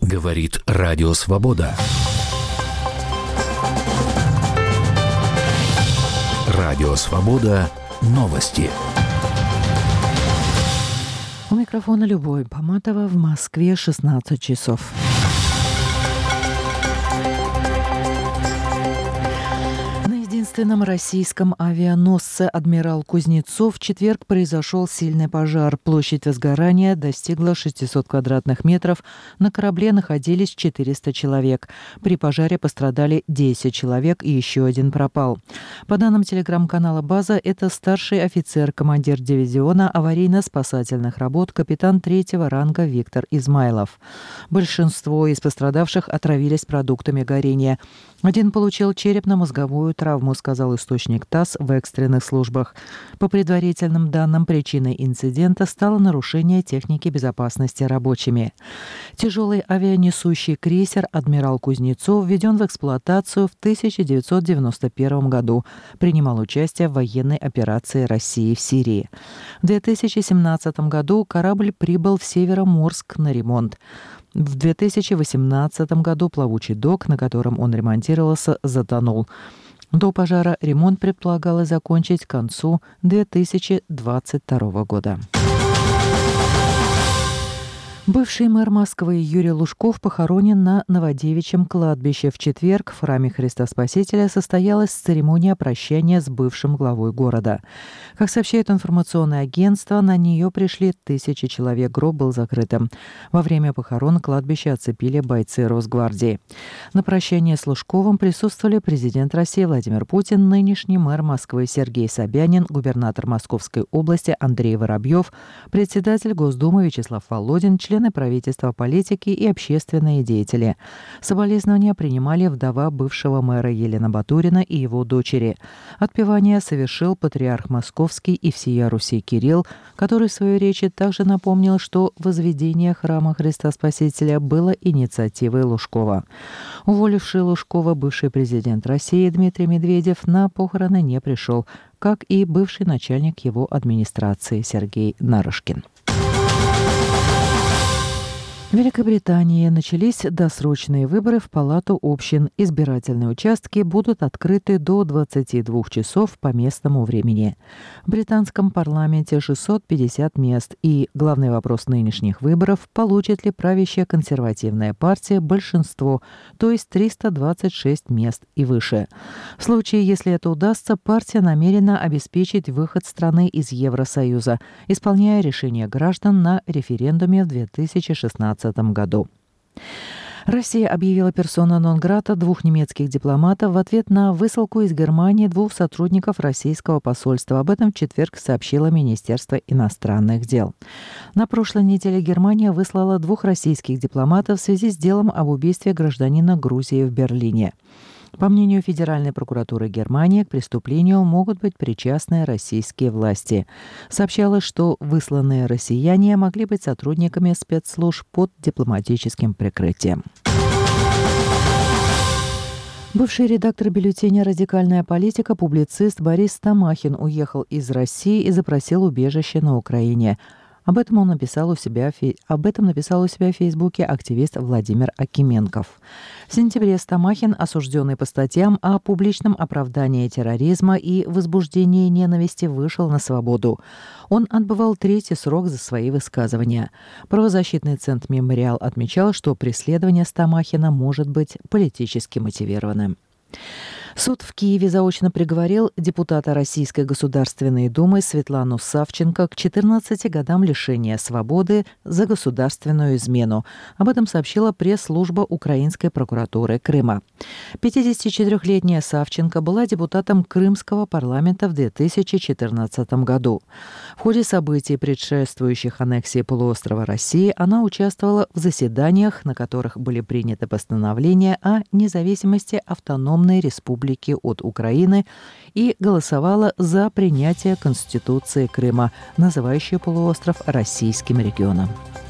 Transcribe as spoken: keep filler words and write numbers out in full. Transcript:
Говорит Радио Свобода. Радио Свобода. Новости. У микрофона Любовь Поматова. В Москве шестнадцать часов. В единственном российском авианосце «Адмирал Кузнецов» в четверг произошел сильный пожар. Площадь возгорания достигла шестисот квадратных метров. На корабле находились четыреста человек. При пожаре пострадали десять человек и еще один пропал. По данным телеграм-канала «База», это старший офицер, командир дивизиона аварийно-спасательных работ, капитан третьего ранга Виктор Измайлов. Большинство из пострадавших отравились продуктами горения. Один получил черепно-мозговую травму, сказал источник ТАСС в экстренных службах. По предварительным данным, причиной инцидента стало нарушение техники безопасности рабочими. Тяжелый авианесущий крейсер «Адмирал Кузнецов» введен в эксплуатацию в тысяча девятьсот девяносто первом году. Принимал участие в военной операции России в Сирии. В две тысячи семнадцатом году корабль прибыл в Североморск на ремонт. В две тысячи восемнадцатом году плавучий док, на котором он ремонтировался, затонул. До пожара ремонт предполагалось закончить к концу две тысячи двадцать второго года. Бывший мэр Москвы Юрий Лужков похоронен на Новодевичьем кладбище. В четверг в храме Христа Спасителя состоялась церемония прощания с бывшим главой города. Как сообщает информационное агентство, на нее пришли тысячи человек. Гроб был закрытым. Во время похорон кладбище оцепили бойцы Росгвардии. На прощание с Лужковым присутствовали президент России Владимир Путин, нынешний мэр Москвы Сергей Собянин, губернатор Московской области Андрей Воробьев, председатель Госдумы Вячеслав Володин, член правительства, политики и общественные деятели. Соболезнования принимали вдова бывшего мэра Елена Батурина и его дочери. Отпевание совершил патриарх Московский и всея Руси Кирилл, который в своей речи также напомнил, что возведение храма Христа Спасителя было инициативой Лужкова. Уволивший Лужкова бывший президент России Дмитрий Медведев на похороны не пришел, как и бывший начальник его администрации Сергей Нарышкин. В Великобритании начались досрочные выборы в Палату общин. Избирательные участки будут открыты до двадцати двух часов по местному времени. В британском парламенте шестьсот пятьдесят мест, и главный вопрос нынешних выборов – получит ли правящая консервативная партия большинство, то есть триста двадцать шесть мест и выше. В случае, если это удастся, партия намерена обеспечить выход страны из Евросоюза, исполняя решение граждан на референдуме в две тысячи шестнадцатом году. Россия объявила персона нон-грата двух немецких дипломатов в ответ на высылку из Германии двух сотрудников российского посольства. Об этом в четверг сообщило Министерство иностранных дел. На прошлой неделе Германия выслала двух российских дипломатов в связи с делом об убийстве гражданина Грузии в Берлине. По мнению Федеральной прокуратуры Германии, к преступлению могут быть причастны российские власти. Сообщалось, что высланные россияне могли быть сотрудниками спецслужб под дипломатическим прикрытием. Бывший редактор бюллетеня «Радикальная политика», публицист Борис Стамахин уехал из России и запросил убежище на Украине. Об этом он написал у себя, об этом написал у себя в Фейсбуке активист Владимир Акименков. В сентябре Стамахин, осужденный по статьям о публичном оправдании терроризма и возбуждении ненависти, вышел на свободу. Он отбывал третий срок за свои высказывания. Правозащитный центр «Мемориал» отмечал, что преследование Стамахина может быть политически мотивированным. Суд в Киеве заочно приговорил депутата Российской Государственной Думы Светлану Савченко к четырнадцати годам лишения свободы за государственную измену. Об этом сообщила пресс-служба Украинской прокуратуры Крыма. пятидесятичетырёхлетняя Савченко была депутатом Крымского парламента в две тысячи четырнадцатом году. В ходе событий, предшествующих аннексии полуострова России, она участвовала в заседаниях, на которых были приняты постановления о независимости автономной республики от Украины, и голосовала за принятие Конституции Крыма, называющей полуостров российским регионом.